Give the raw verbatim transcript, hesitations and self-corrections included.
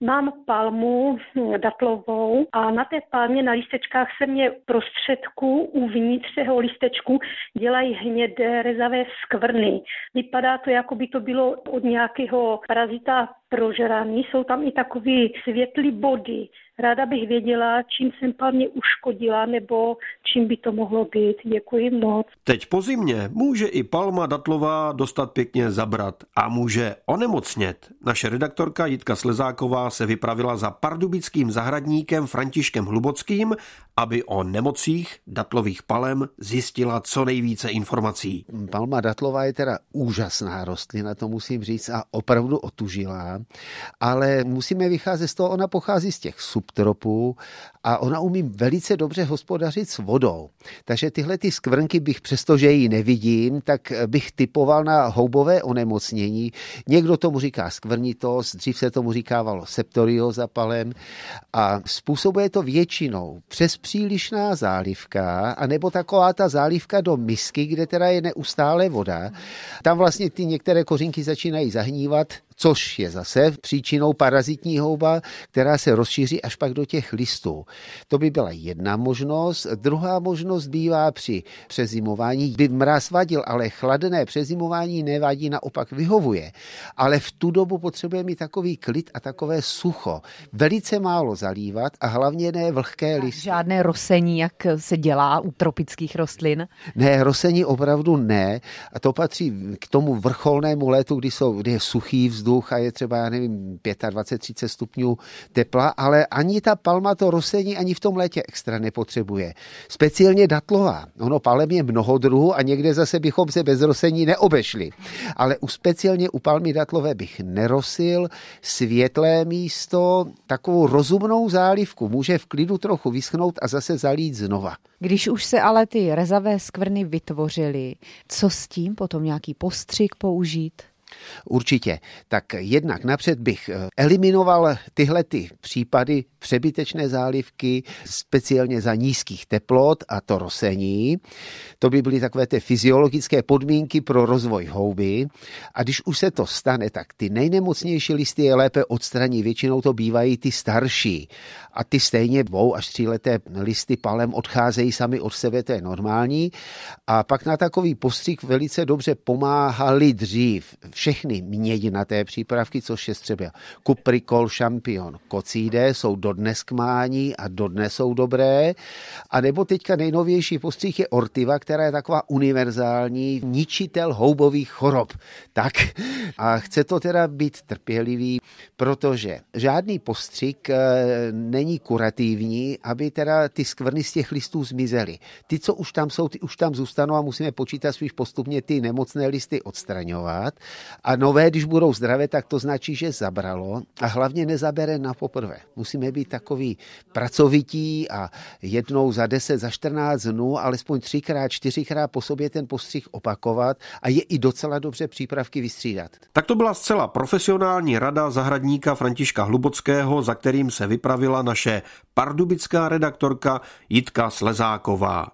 Mám palmu datlovou a na té palmě na lístečkách se mě prostředku uvnitř toho lístečku dělají hnědé rezavé skvrny. Vypadá to, jako by to bylo od nějakého parazita prožraný. Jsou tam i takový světlý body. Ráda bych věděla, čím jsem palmě uškodila, nebo čím by to mohlo být. Děkuji moc. Teď po zimě může i palma datlová dostat pěkně zabrat a může onemocnět. Naše redaktorka Jitka Slezáková se vypravila za pardubickým zahradníkem Františkem Hlubockým, aby o nemocích datlových palem zjistila co nejvíce informací. Palma datlová je teda úžasná rostlina, to musím říct, a opravdu otužilá, ale musíme vycházet z toho, ona pochází z těch subtropů a ona umí velice dobře hospodařit s vodou. Takže tyhle ty skvrnky bych, přestože ji nevidím, tak bych typoval na houbové onemocnění. Někdo tomu říká skvrnitost, dřív se tomu říkávalo septorioza palem a způsobuje to většinou přes přílišná zálivka, anebo taková ta zálivka do misky, kde teda je neustále voda. Tam vlastně ty některé kořínky začínají zahnívat, což je zase příčinou parazitní houba, která se rozšíří až pak do těch listů. To by byla jedna možnost. Druhá možnost bývá při přezimování. By mráz vadil, ale chladné přezimování nevadí, naopak vyhovuje. Ale v tu dobu potřebuje mít takový klid a takové sucho. Velice málo zalívat a hlavně ne vlhké listy. Žádné rosení, jak se dělá u tropických rostlin? Ne, rosení opravdu ne. A to patří k tomu vrcholnému létu, kdy, jsou, kdy je suchý vzduch a je třeba, já nevím, dvacet pět třicet stupňů tepla, ale ani ta palma to rosení ani v tom létě extra nepotřebuje. Speciálně datlová. Ono palem je mnoho druhů a někde zase bychom se bez rosení neobešli. Ale u speciálně u palmy datlové bych nerosil. Světlé místo, takovou rozumnou zálivku může v klidu trochu vyschnout a zase zalít znova. Když už se ale ty rezavé skvrny vytvořily, co s tím potom nějaký postřik použít? Určitě. Tak jednak napřed bych eliminoval tyhle ty případy přebytečné zálivky, speciálně za nízkých teplot a to rosení. To by byly takové ty fyziologické podmínky pro rozvoj houby. A když už se to stane, tak ty nejnemocnější listy je lépe odstraní. Většinou to bývají ty starší. A ty stejně dvou až tříleté listy palem odcházejí sami od sebe, to je normální. A pak na takový postřik velice dobře pomáhali dřív všechny mědinaté přípravky, což je třeba kuprikol, šampion, kocíde, jsou dodnes k mání a dodnes jsou dobré. A nebo teďka nejnovější postřih je ortiva, která je taková univerzální ničitel houbových chorob. Tak a chce to teda být trpělivý, protože žádný postřik není kurativní, aby teda ty skvrny z těch listů zmizely. Ty, co už tam jsou, ty už tam zůstanou a musíme počítat spíš postupně ty nemocné listy odstraňovat. A nové, když budou zdravé, tak to značí, že zabralo a hlavně nezabere na poprvé. Musíme být takový pracovití a jednou za deset, za čtrnáct dnů, alespoň třikrát, čtyřikrát po sobě ten postřih opakovat a je i docela dobře přípravky vystřídat. Tak to byla zcela profesionální rada zahradníka Františka Hlubockého, za kterým se vypravila naše pardubická redaktorka Jitka Slezáková.